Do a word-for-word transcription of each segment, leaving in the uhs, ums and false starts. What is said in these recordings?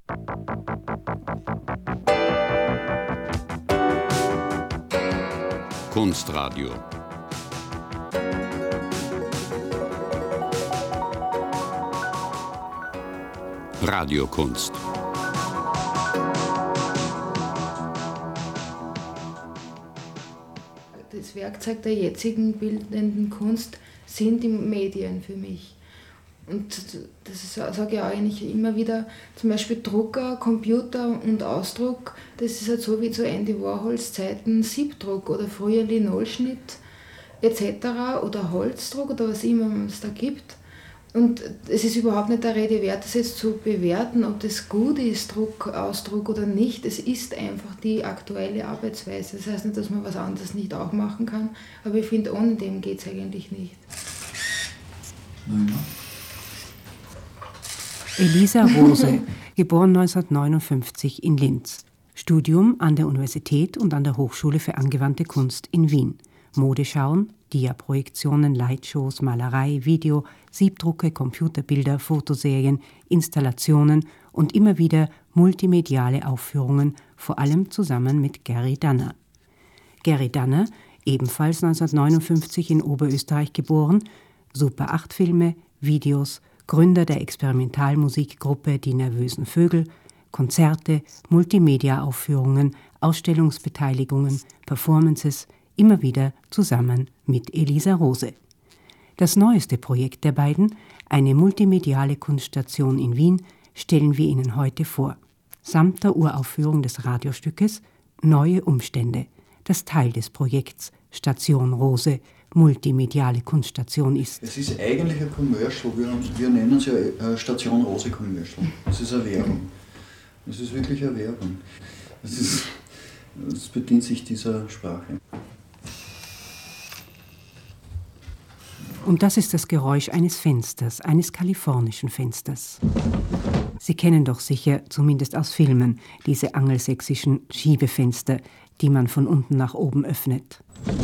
Kunstradio. Radiokunst. Das Werkzeug der jetzigen bildenden Kunst sind die Medien für mich. Und das sage ich auch eigentlich immer wieder, zum Beispiel Drucker, Computer und Ausdruck, das ist halt so wie zu Andy Warhols Zeiten Siebdruck oder früher Linolschnitt et cetera oder Holzdruck oder was immer es da gibt. Und es ist überhaupt nicht der Rede wert, das jetzt zu bewerten, ob das gut ist, Druck, Ausdruck oder nicht. Es ist einfach die aktuelle Arbeitsweise. Das heißt nicht, dass man was anderes nicht auch machen kann, aber ich finde, ohne dem geht es eigentlich nicht. Nein. Elisa Rose, geboren neunzehnhundertneunundfünfzig in Linz. Studium an der Universität und an der Hochschule für angewandte Kunst in Wien. Modeschauen, Diaprojektionen, Lightshows, Malerei, Video, Siebdrucke, Computerbilder, Fotoserien, Installationen und immer wieder multimediale Aufführungen, vor allem zusammen mit Gary Danner. Gary Danner, ebenfalls neunzehnhundertneunundfünfzig in Oberösterreich geboren, Super acht Filme, Videos, Gründer der Experimentalmusikgruppe Die Nervösen Vögel, Konzerte, Multimedia-Aufführungen, Ausstellungsbeteiligungen, Performances, immer wieder zusammen mit Elisa Rose. Das neueste Projekt der beiden, eine multimediale Kunststation in Wien, stellen wir Ihnen heute vor. Samt der Uraufführung des Radiostückes Neue Umstände, das Teil des Projekts Station Rose, multimediale Kunststation ist. Es ist eigentlich ein Commercial, wir, haben, wir nennen es ja Station Rose Commercial. Es ist eine Werbung. Es ist wirklich eine Werbung. Es, ist, es bedient sich dieser Sprache. Und das ist das Geräusch eines Fensters, eines kalifornischen Fensters. Sie kennen doch sicher, zumindest aus Filmen, diese angelsächsischen Schiebefenster, die man von unten nach oben öffnet.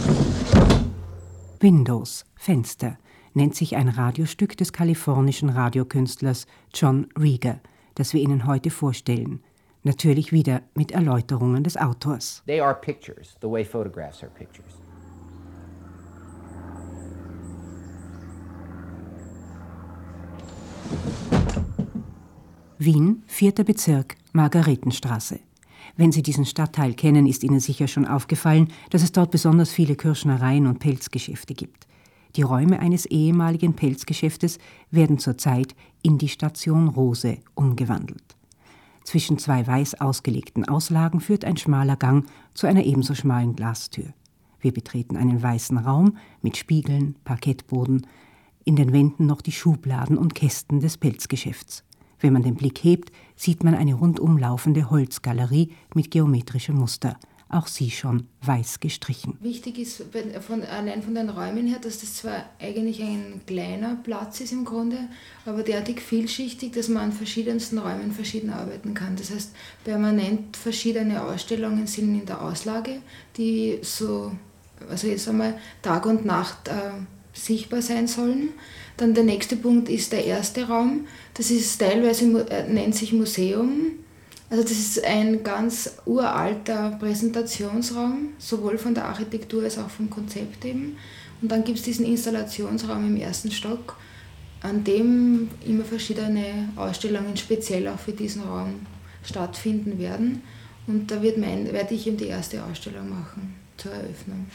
Windows, Fenster, nennt sich ein Radiostück des kalifornischen Radiokünstlers John Rieger, das wir Ihnen heute vorstellen. Natürlich wieder mit Erläuterungen des Autors. They are pictures, the way photographs are pictures. Wien, vierter Bezirk, Margaretenstraße. Wenn Sie diesen Stadtteil kennen, ist Ihnen sicher schon aufgefallen, dass es dort besonders viele Kirschnereien und Pelzgeschäfte gibt. Die Räume eines ehemaligen Pelzgeschäftes werden zurzeit in die Station Rose umgewandelt. Zwischen zwei weiß ausgelegten Auslagen führt ein schmaler Gang zu einer ebenso schmalen Glastür. Wir betreten einen weißen Raum mit Spiegeln, Parkettboden, in den Wänden noch die Schubladen und Kästen des Pelzgeschäfts. Wenn man den Blick hebt, sieht man eine rundum laufende Holzgalerie mit geometrischem Muster. Auch sie schon weiß gestrichen. Wichtig ist von, allein von den Räumen her, dass das zwar eigentlich ein kleiner Platz ist im Grunde, aber derartig vielschichtig, dass man an verschiedensten Räumen verschieden arbeiten kann. Das heißt, permanent verschiedene Ausstellungen sind in der Auslage, die so, also jetzt einmal Tag und Nacht äh, sichtbar sein sollen. Dann der nächste Punkt ist der erste Raum. Das ist teilweise, äh, nennt sich Museum. Also das ist ein ganz uralter Präsentationsraum, sowohl von der Architektur als auch vom Konzept eben. Und dann gibt es diesen Installationsraum im ersten Stock, an dem immer verschiedene Ausstellungen speziell auch für diesen Raum stattfinden werden. Und da wird mein, werde ich eben die erste Ausstellung machen zur Eröffnung.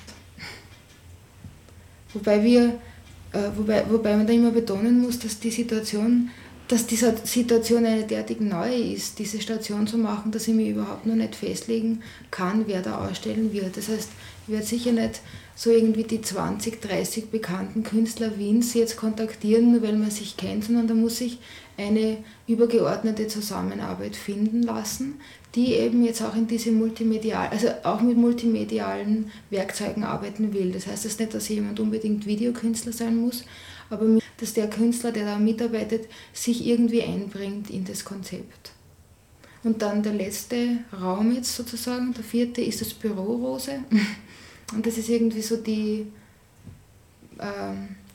Wobei wir Äh, wobei, wobei man da immer betonen muss, dass die Situation, dass diese Situation eine derartig neue ist, diese Station zu machen, dass ich mich überhaupt noch nicht festlegen kann, wer da ausstellen wird. Das heißt, ich werde sicher nicht so irgendwie die zwanzig, dreißig bekannten Künstler Wiens jetzt kontaktieren, nur weil man sich kennt, sondern da muss ich eine übergeordnete Zusammenarbeit finden lassen, die eben jetzt auch in diese multimedial, also auch mit multimedialen Werkzeugen arbeiten will. Das heißt jetzt nicht, dass jemand unbedingt Videokünstler sein muss, aber dass der Künstler, der da mitarbeitet, sich irgendwie einbringt in das Konzept. Und dann der letzte Raum jetzt sozusagen, der vierte, ist das Büro Rose. Und das ist irgendwie so die, äh,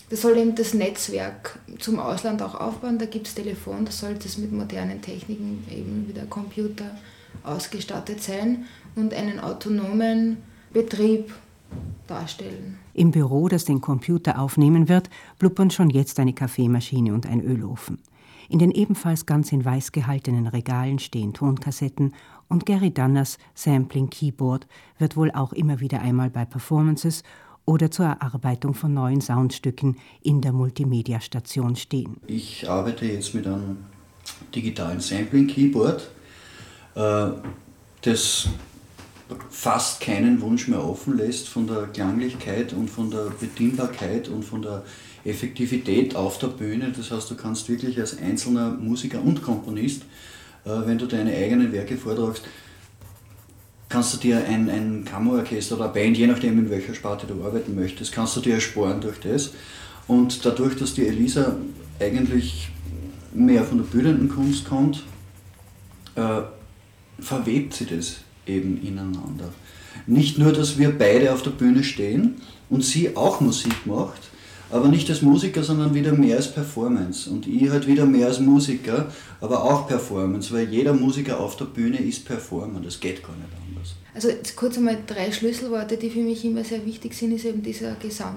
das soll eben das Netzwerk zum Ausland auch aufbauen. Da gibt es Telefon, das soll das mit modernen Techniken, eben wie der Computer, ausgestattet sein und einen autonomen Betrieb darstellen. Im Büro, das den Computer aufnehmen wird, blubbern schon jetzt eine Kaffeemaschine und ein Ölofen. In den ebenfalls ganz in weiß gehaltenen Regalen stehen Tonkassetten und Gary Dunners Sampling Keyboard wird wohl auch immer wieder einmal bei Performances oder zur Erarbeitung von neuen Soundstücken in der Multimedia-Station stehen. Ich arbeite jetzt mit einem digitalen Sampling Keyboard, äh, das fast keinen Wunsch mehr offen lässt von der Klanglichkeit und von der Bedienbarkeit und von der Effektivität auf der Bühne. Das heißt, du kannst wirklich als einzelner Musiker und Komponist, äh, wenn du deine eigenen Werke vortragst, kannst du dir ein, ein Kammerorchester oder eine Band, je nachdem in welcher Sparte du arbeiten möchtest, kannst du dir ersparen durch das. Und dadurch, dass die Elisa eigentlich mehr von der bildenden Kunst kommt, äh, verwebt sie das eben ineinander. Nicht nur, dass wir beide auf der Bühne stehen und sie auch Musik macht, aber nicht als Musiker, sondern wieder mehr als Performance. Und ich halt wieder mehr als Musiker, aber auch Performance, weil jeder Musiker auf der Bühne ist Performer, das geht gar nicht anders. Also jetzt kurz einmal drei Schlüsselworte, die für mich immer sehr wichtig sind, ist eben dieser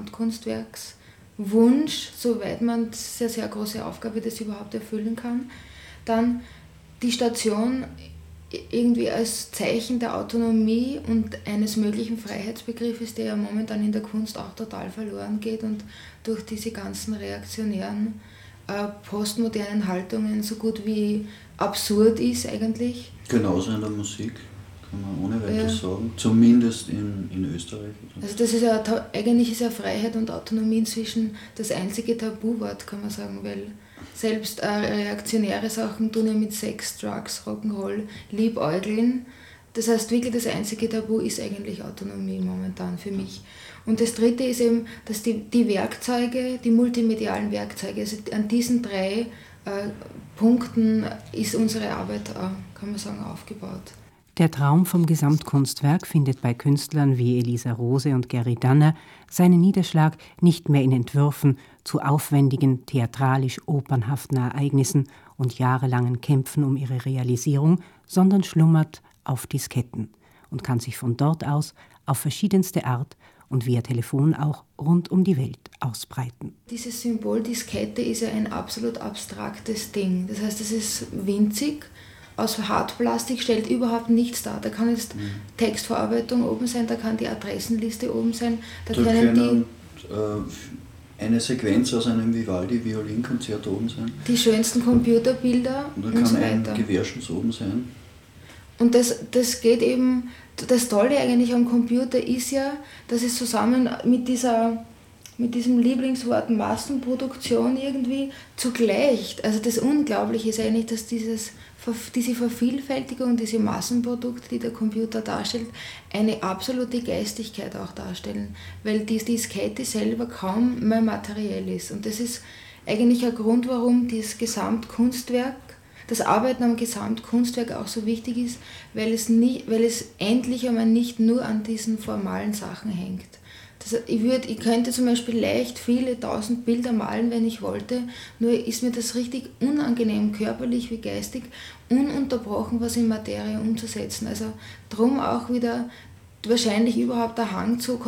Gesamtkunstwerkswunsch, soweit man, das ist eine sehr große Aufgabe, das überhaupt erfüllen kann. Dann die Station irgendwie als Zeichen der Autonomie und eines möglichen Freiheitsbegriffes, der ja momentan in der Kunst auch total verloren geht und durch diese ganzen reaktionären, äh, postmodernen Haltungen so gut wie absurd ist eigentlich. Genauso in der Musik, kann man ohne weiteres ja. sagen, zumindest in, in Österreich. Also das ist ja, eigentlich ist ja Freiheit und Autonomie inzwischen das einzige Tabuwort, kann man sagen, weil selbst äh, reaktionäre Sachen tun ja mit Sex, Drugs, Rock'n'Roll, liebäugeln. Das heißt, wirklich das einzige Tabu ist eigentlich Autonomie momentan für mich. Und das Dritte ist eben, dass die, die Werkzeuge, die multimedialen Werkzeuge, also an diesen drei äh, Punkten ist unsere Arbeit, äh, kann man sagen, aufgebaut. Der Traum vom Gesamtkunstwerk findet bei Künstlern wie Elisa Rose und Gary Dunner seinen Niederschlag nicht mehr in Entwürfen zu aufwendigen, theatralisch-opernhaften Ereignissen und jahrelangen Kämpfen um ihre Realisierung, sondern schlummert auf Disketten und kann sich von dort aus auf verschiedenste Art und via Telefon auch rund um die Welt ausbreiten. Dieses Symbol Diskette ist ja ein absolut abstraktes Ding. Das heißt, es ist winzig, aus Hartplastik, stellt überhaupt nichts dar. Da kann jetzt mhm. Textverarbeitung oben sein, da kann die Adressenliste oben sein. Da, da können, können die, äh, eine Sequenz aus einem Vivaldi-Violinkonzert oben sein. Die schönsten Computerbilder und da und kann so weiter. ein Gewehrschuss oben sein. Und das, das geht eben, das Tolle eigentlich am Computer ist ja, dass es zusammen mit dieser mit diesem Lieblingswort Massenproduktion irgendwie zugleich, also das Unglaubliche ist eigentlich, dass dieses, diese Vervielfältigung, diese Massenprodukte, die der Computer darstellt, eine absolute Geistigkeit auch darstellen, weil die Diskette selber kaum mehr materiell ist. Und das ist eigentlich ein Grund, warum das Gesamtkunstwerk, das Arbeiten am Gesamtkunstwerk auch so wichtig ist, weil es, nie, weil es endlich einmal nicht nur an diesen formalen Sachen hängt. Das, ich, würd, ich könnte zum Beispiel leicht viele tausend Bilder malen, wenn ich wollte, nur ist mir das richtig unangenehm, körperlich wie geistig, ununterbrochen was in Materie umzusetzen. Also drum auch wieder wahrscheinlich überhaupt der Hang zu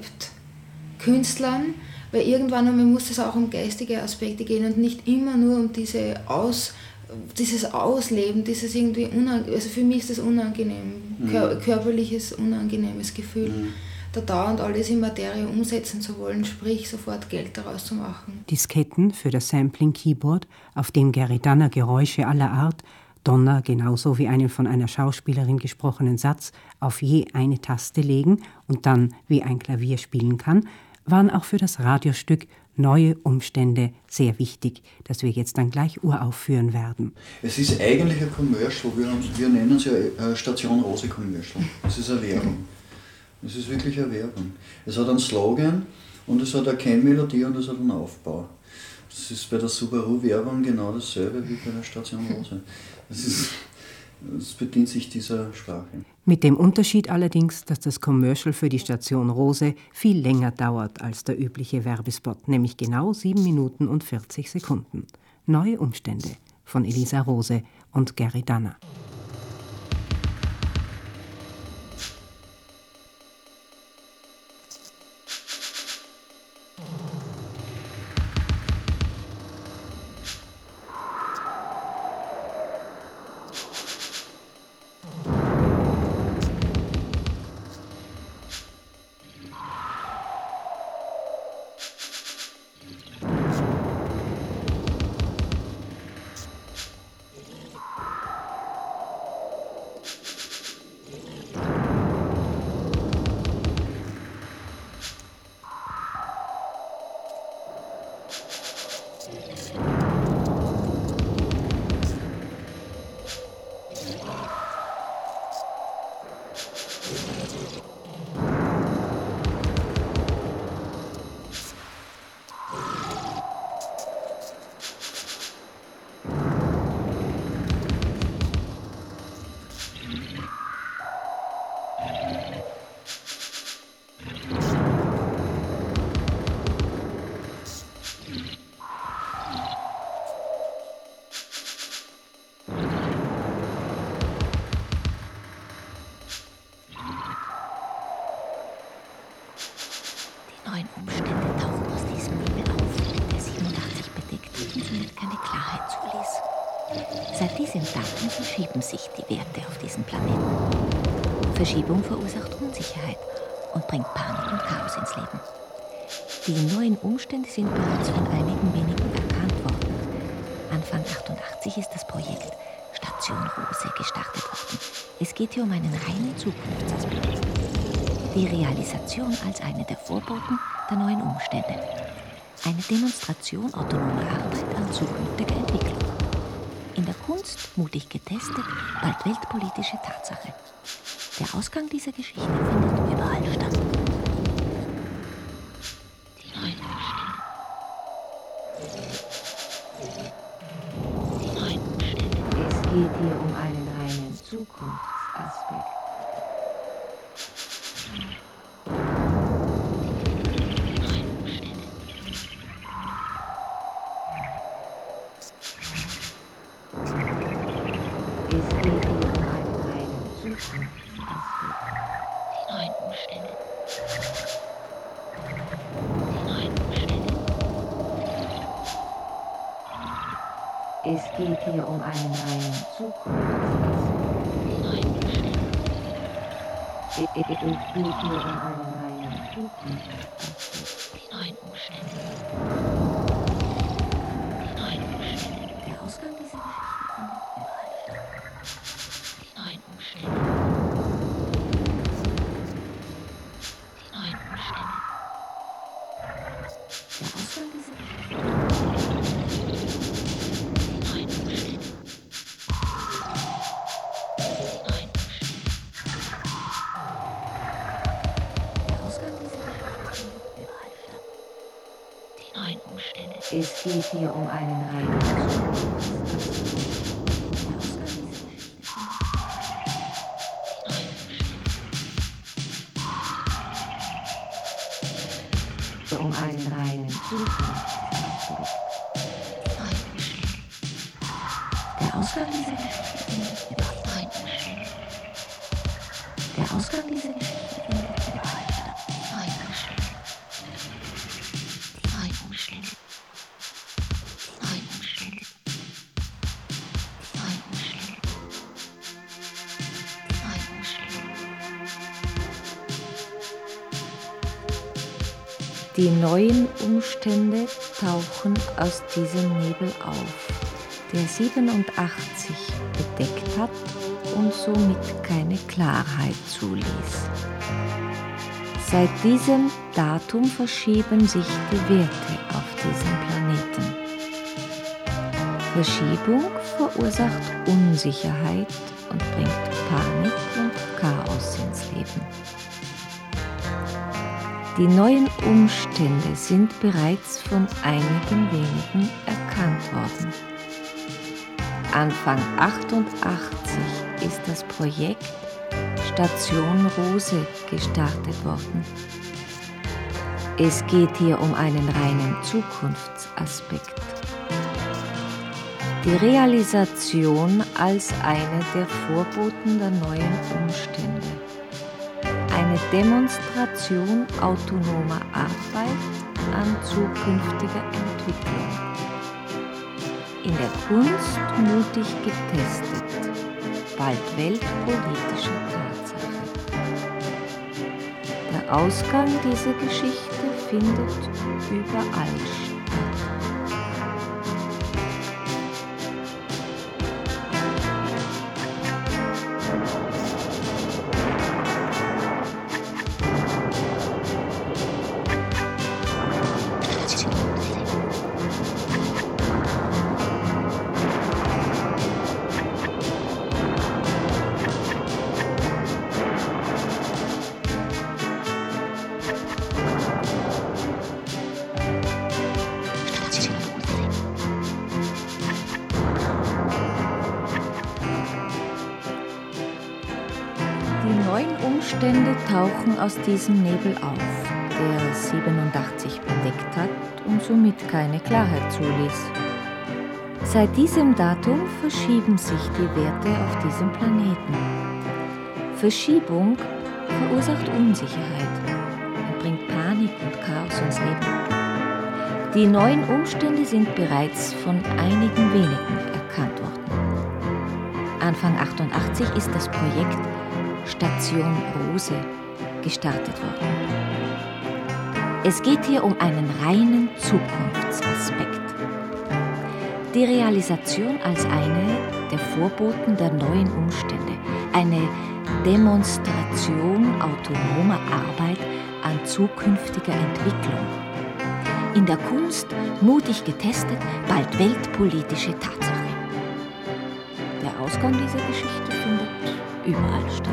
Konzeptkünstlern, weil irgendwann einmal muss es auch um geistige Aspekte gehen und nicht immer nur um diese Aus, dieses Ausleben, dieses irgendwie unangenehm, also für mich ist das unangenehm, mhm. kör- körperliches, unangenehmes Gefühl. Mhm. Da dauernd alles in Materie umsetzen zu wollen, sprich sofort Geld daraus zu machen. Disketten für das Sampling-Keyboard, auf dem Gary Dunner Geräusche aller Art, Donner genauso wie einen von einer Schauspielerin gesprochenen Satz, auf je eine Taste legen und dann wie ein Klavier spielen kann, waren auch für das Radiostück Neue Umstände sehr wichtig, das wir jetzt dann gleich uraufführen werden. Es ist eigentlich ein Commercial, wir, haben, wir nennen es ja Station Rose Commercial. Es ist eine Werbung. Es ist wirklich eine Werbung. Es hat einen Slogan und es hat eine Kennmelodie und es hat einen Aufbau. Das ist bei der Subaru-Werbung genau dasselbe wie bei der Station Rose. Es ist, es bedient sich dieser Sprache. Mit dem Unterschied allerdings, dass das Commercial für die Station Rose viel länger dauert als der übliche Werbespot, nämlich genau sieben Minuten und vierzig Sekunden. Neue Umstände von Elisa Rose und Gary Danner. Verschieben sich die Werte auf diesem Planeten. Verschiebung verursacht Unsicherheit und bringt Panik und Chaos ins Leben. Die neuen Umstände sind bereits von einigen wenigen erkannt worden. Anfang achtundachtzig ist das Projekt Station Rose gestartet worden. Es geht hier um einen reinen Zukunftsaspekt. Die Realisation als eine der Vorboten der neuen Umstände. Eine Demonstration autonomer Arbeit an zukünftiger Entwicklung. In der Kunst, mutig getestet, bald weltpolitische Tatsache. Der Ausgang dieser Geschichte findet überall statt. Die neuen Umstände. Die neuen Umstände. Es geht hier um einen reinen Zukunftsaspekt. Es geht hier um einen reinen Zukunftsaspekt. Es geht hier um einen reinen Zukunftsaspekt. Die neuen Umstände. Die neuen Umstände. Der Ausgang dieser Geschichte findet überall statt. Die neuen Umstände. Die neuen Umstände. Der Ausgang dieser Geschichte. Es geht hier um einen reinen Zukunftsaspekt. Um einen reinen Zukunftsaspekt. Der Ausgang dieser Geschichte findet überall statt. Der Ausgang dieser Geschichte findet überall statt. Die neuen Umstände. Die neuen Umstände tauchen aus diesem Nebel auf, der siebenundachtzig bedeckt hat und somit keine Klarheit zuließ. Seit diesem Datum verschieben sich die Werte auf diesem Planeten. Verschiebung verursacht Unsicherheit und bringt Panik und Chaos ins Leben. Die neuen Umstände sind bereits von einigen wenigen erkannt worden. Anfang achtundachtzig ist das Projekt Station Rose gestartet worden. Es geht hier um einen reinen Zukunftsaspekt. Die Realisation als eine der Vorboten der neuen Umstände. Eine Demonstration autonomer Arbeit an zukünftiger Entwicklung. In der Kunst mutig getestet, bald weltpolitische Tatsache. Der Ausgang dieser Geschichte findet überall statt. Umstände tauchen aus diesem Nebel auf, der siebenundachtzig bedeckt hat und somit keine Klarheit zuließ. Seit diesem Datum verschieben sich die Werte auf diesem Planeten. Verschiebung verursacht Unsicherheit und bringt Panik und Chaos ins Leben. Die neuen Umstände sind bereits von einigen wenigen erkannt worden. Anfang achtundachtzig ist das Projekt Station Rose gestartet worden. Es geht hier um einen reinen Zukunftsaspekt. Die Realisation als eine der Vorboten der neuen Umstände, eine Demonstration autonomer Arbeit an zukünftiger Entwicklung. In der Kunst mutig getestet, bald weltpolitische Tatsache. Der Ausgang dieser Geschichte findet überall statt.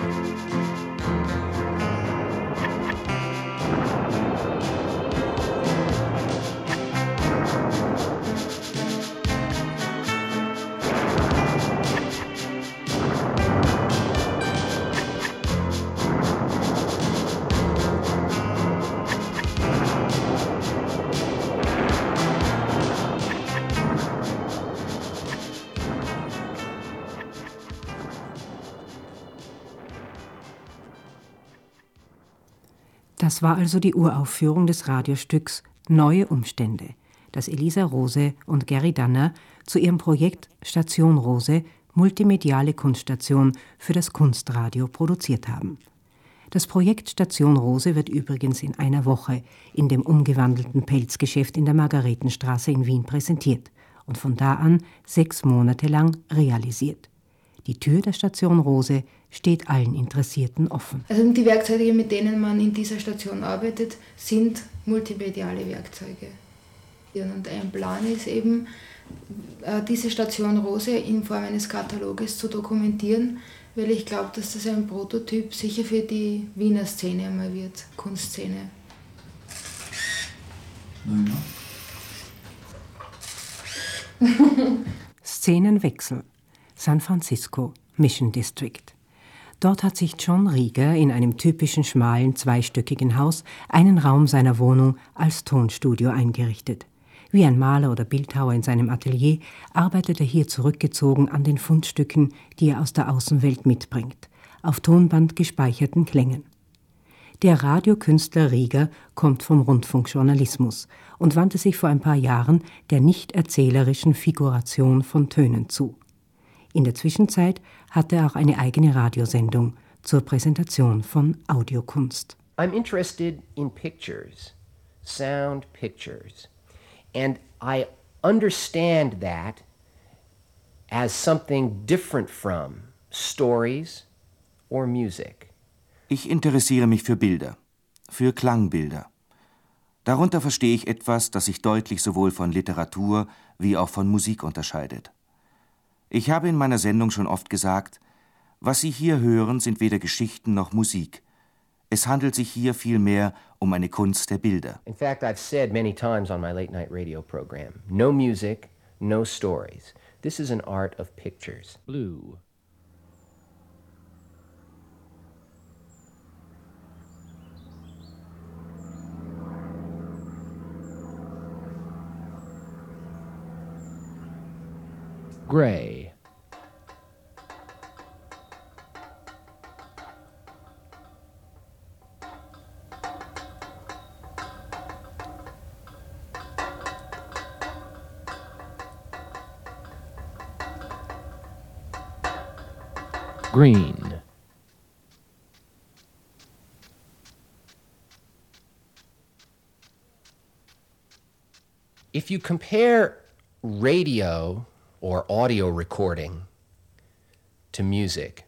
Das war also die Uraufführung des Radiostücks Neue Umstände, das Elisa Rose und Gary Danner zu ihrem Projekt Station Rose, multimediale Kunststation für das Kunstradio produziert haben. Das Projekt Station Rose wird übrigens in einer Woche in dem umgewandelten Pelzgeschäft in der Margaretenstraße in Wien präsentiert und von da an sechs Monate lang realisiert. Die Tür der Station Rose steht allen Interessierten offen. Also die Werkzeuge, mit denen man in dieser Station arbeitet, sind multimediale Werkzeuge. Und ein Plan ist eben, diese Station Rose in Form eines Kataloges zu dokumentieren, weil ich glaube, dass das ein Prototyp sicher für die Wiener Szene einmal wird, Kunstszene. Szenenwechsel. San Francisco, Mission District. Dort hat sich John Rieger in einem typischen schmalen, zweistöckigen Haus einen Raum seiner Wohnung als Tonstudio eingerichtet. Wie ein Maler oder Bildhauer in seinem Atelier arbeitet er hier zurückgezogen an den Fundstücken, die er aus der Außenwelt mitbringt, auf Tonband gespeicherten Klängen. Der Radiokünstler Rieger kommt vom Rundfunkjournalismus und wandte sich vor ein paar Jahren der nicht erzählerischen Figuration von Tönen zu. In der Zwischenzeit hat er auch eine eigene Radiosendung zur Präsentation von Audiokunst. I'm interested in pictures, sound pictures, and I understand that as something different from stories or music. Ich interessiere mich für Bilder, für Klangbilder. Darunter verstehe ich etwas, das sich deutlich sowohl von Literatur wie auch von Musik unterscheidet. Ich habe in meiner Sendung schon oft gesagt, was Sie hier hören, sind weder Geschichten noch Musik. Es handelt sich hier vielmehr um eine Kunst der Bilder. In fact, I've said many times on my late night radio program, no music, no stories. This is an art of pictures. Blue. Gray. Green. If you compare radio or audio recording to music,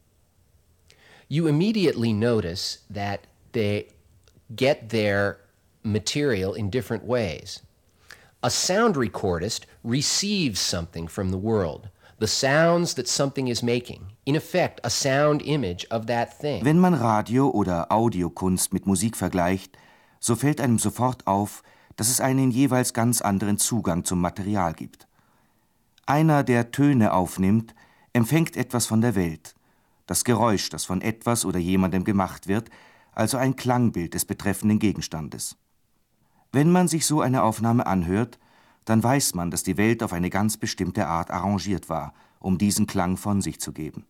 you immediately notice that they get their material in different ways. A sound recordist receives something from the world, the sounds that something is making, in effect a sound image of that thing. Wenn man Radio- oder Audiokunst mit Musik vergleicht, so fällt einem sofort auf, dass es einen jeweils ganz anderen Zugang zum Material gibt. Einer, der Töne aufnimmt, empfängt etwas von der Welt, das Geräusch, das von etwas oder jemandem gemacht wird, also ein Klangbild des betreffenden Gegenstandes. Wenn man sich so eine Aufnahme anhört, dann weiß man, dass die Welt auf eine ganz bestimmte Art arrangiert war, um diesen Klang von sich zu geben.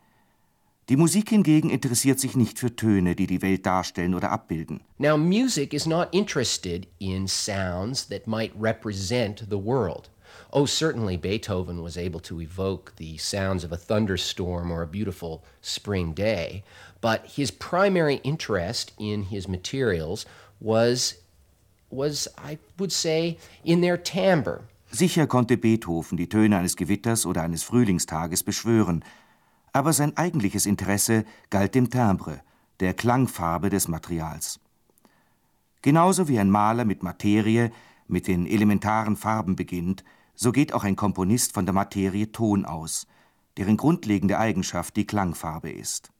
Die Musik hingegen interessiert sich nicht für Töne, die die Welt darstellen oder abbilden. Now, music is not interested in sounds that might represent the world. Oh, certainly Beethoven was able to evoke the sounds of a thunderstorm or a beautiful spring day, but his primary interest in his materials was, was, I would say, in their timbre. Sicher konnte Beethoven die Töne eines Gewitters oder eines Frühlingstages beschwören, aber sein eigentliches Interesse galt dem Timbre, der Klangfarbe des Materials. Genauso wie ein Maler mit Materie, mit den elementaren Farben beginnt, so geht auch ein Komponist von der Materie Ton aus, deren grundlegende Eigenschaft die Klangfarbe ist.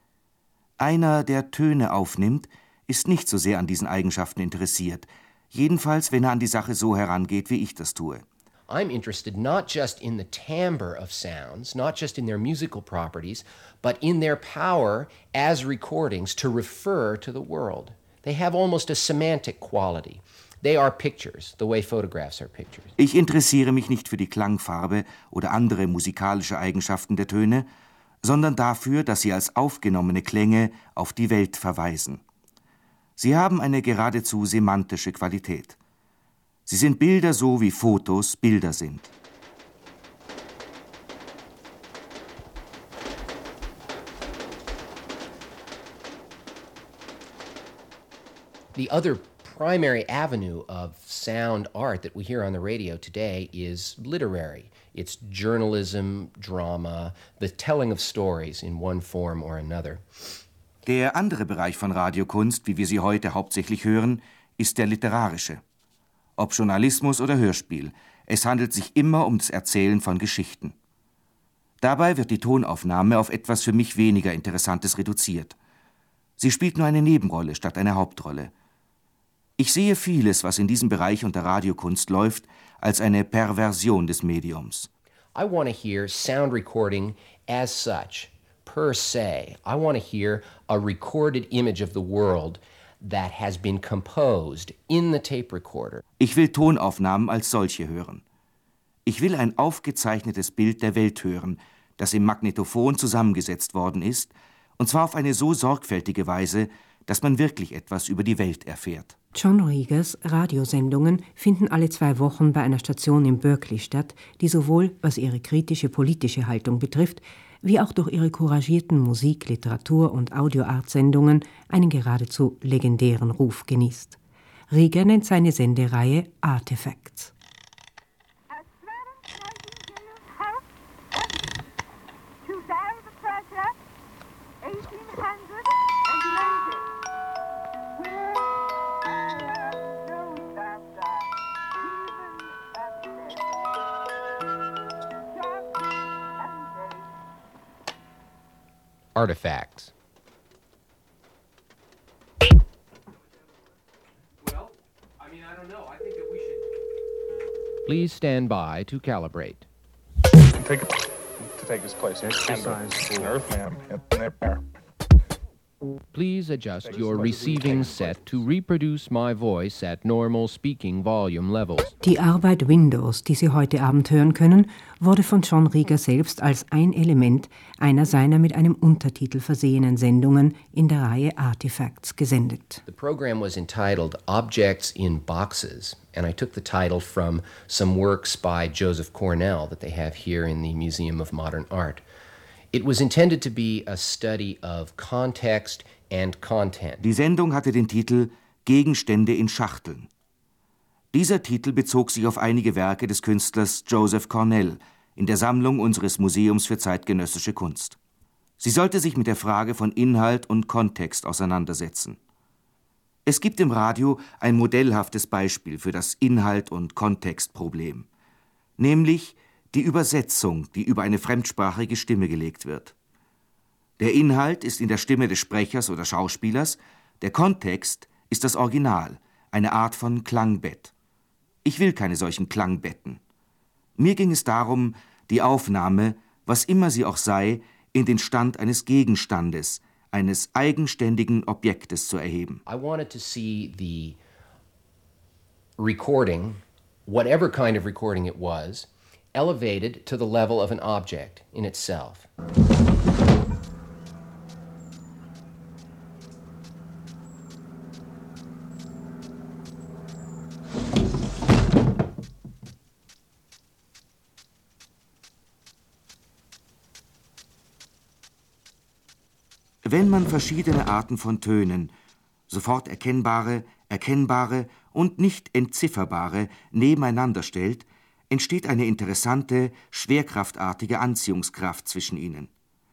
Einer, der Töne aufnimmt, ist nicht so sehr an diesen Eigenschaften interessiert, jedenfalls wenn er an die Sache so herangeht, wie ich das tue. I'm interested not just in the timbre of sounds, not just in their musical properties, but in their power as recordings to refer to the world. They have almost a semantic quality. They are pictures, the way photographs are pictures. Ich interessiere mich nicht für die Klangfarbe oder andere musikalische Eigenschaften der Töne, sondern dafür, dass sie als aufgenommene Klänge auf die Welt verweisen. Sie haben eine geradezu semantische Qualität. Sie sind Bilder so, wie Fotos Bilder sind. The other primary avenue of sound art that we hear on the radio today is literary. It's journalism, drama, the telling of stories in one form or another. Der andere Bereich von Radiokunst, wie wir sie heute hauptsächlich hören, ist der literarische. Ob Journalismus oder Hörspiel, es handelt sich immer um das Erzählen von Geschichten. Dabei wird die Tonaufnahme auf etwas für mich weniger Interessantes reduziert. Sie spielt nur eine Nebenrolle statt eine Hauptrolle. Ich sehe vieles, was in diesem Bereich unter Radiokunst läuft, als eine Perversion des Mediums. I want to hear sound recording as such, per se. I want to hear a recorded image of the world that has been composed in the tape recorder. Ich will Tonaufnahmen als solche hören. Ich will ein aufgezeichnetes Bild der Welt hören, das im Magnetophon zusammengesetzt worden ist, und zwar auf eine so sorgfältige Weise, dass man wirklich etwas über die Welt erfährt. John Riegers Radiosendungen finden alle zwei Wochen bei einer Station in Berkeley statt, die sowohl, was ihre kritische politische Haltung betrifft, wie auch durch ihre couragierten Musik-, Literatur- und Audioart-Sendungen einen geradezu legendären Ruf genießt. Rieger nennt seine Sendereihe Artifacts. Artifacts. Well, I mean, I don't know. I think that we should. Please stand by to calibrate. Take it, to take his place. Exercise for Earthman. Yep, there. Please adjust your receiving set to reproduce my voice at normal speaking volume levels. Die Arbeit Windows, die Sie heute Abend hören können, wurde von John Rieger selbst als ein Element einer seiner mit einem Untertitel versehenen Sendungen in der Reihe Artifacts gesendet. The program was entitled Objects in Boxes, and I took the title from some works by Joseph Cornell that they have here in the Museum of Modern Art. It was intended to be a study of context and content. Die Sendung hatte den Titel Gegenstände in Schachteln. Dieser Titel bezog sich auf einige Werke des Künstlers Joseph Cornell in der Sammlung unseres Museums für zeitgenössische Kunst. Sie sollte sich mit der Frage von Inhalt und Kontext auseinandersetzen. Es gibt im Radio ein modellhaftes Beispiel für das Inhalt- und Kontextproblem, nämlich die Übersetzung, die über eine fremdsprachige Stimme gelegt wird. Der Inhalt ist in der Stimme des Sprechers oder Schauspielers, der Kontext ist das Original, eine Art von Klangbett. Ich will keine solchen Klangbetten. Mir ging es darum, die Aufnahme, was immer sie auch sei, in den Stand eines Gegenstandes, eines eigenständigen Objektes zu erheben. I wanted to see the recording, whatever kind of recording it was, elevated to the level of an object in itself. Wenn man verschiedene Arten von Tönen, sofort erkennbare, erkennbare und nicht entzifferbare, nebeneinander stellt, entsteht eine interessante, schwerkraftartige Anziehungskraft zwischen ihnen.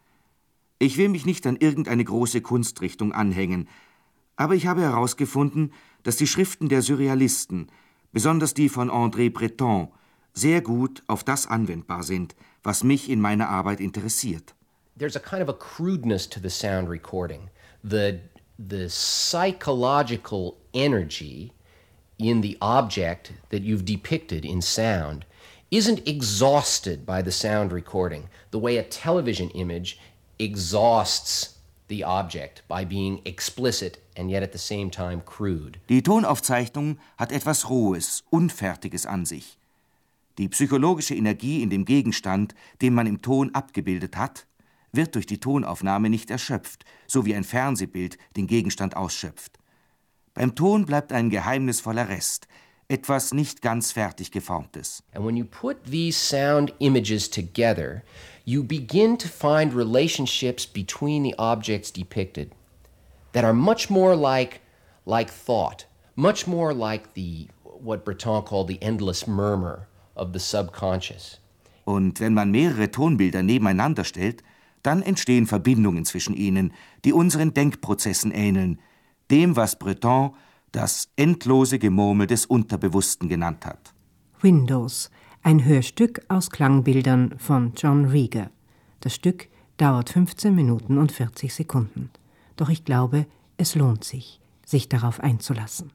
Ich will mich nicht an irgendeine große Kunstrichtung anhängen, aber ich habe herausgefunden, dass die Schriften der Surrealisten, besonders die von André Breton, sehr gut auf das anwendbar sind, was mich in meiner Arbeit interessiert. There's a kind of a crudeness to the sound recording. The, the psychological energy in the object that you've depicted in sound isn't exhausted by the sound recording, the way a television image exhausts the object by being explicit and yet at the same time crude. Die Tonaufzeichnung hat etwas Rohes, Unfertiges an sich. Die psychologische Energie in dem Gegenstand, den man im Ton abgebildet hat, wird durch die Tonaufnahme nicht erschöpft, so wie ein Fernsehbild den Gegenstand ausschöpft. Beim Ton bleibt ein geheimnisvoller Rest, etwas nicht ganz fertig geformtes. And when you put these sound images together, you begin to find relationships between the objects depicted that are much more like, like thought, much more like the, what Breton called the endless murmur of the subconscious. Und wenn man mehrere Tonbilder nebeneinander stellt, dann entstehen Verbindungen zwischen ihnen, die unseren Denkprozessen ähneln, dem, was Breton das endlose Gemurmel des Unterbewussten genannt hat. Windows, ein Hörstück aus Klangbildern von John Rieger. Das Stück dauert fünfzehn Minuten und vierzig Sekunden. Doch ich glaube, es lohnt sich, sich darauf einzulassen.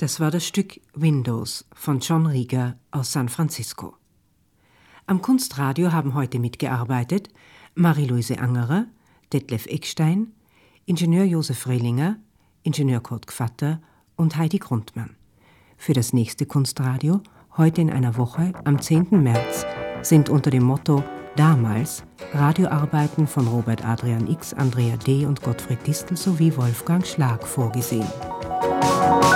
Das war das Stück Windows von John Rieger aus San Francisco. Am Kunstradio haben heute mitgearbeitet Marie-Louise Angerer, Detlef Eckstein, Ingenieur Josef Rehlinger, Ingenieur Kurt Gvatter und Heidi Grundmann. Für das nächste Kunstradio, heute in einer Woche, am zehnten März, sind unter dem Motto Damals Radioarbeiten von Robert Adrian X., Andrea D. und Gottfried Distel sowie Wolfgang Schlag vorgesehen.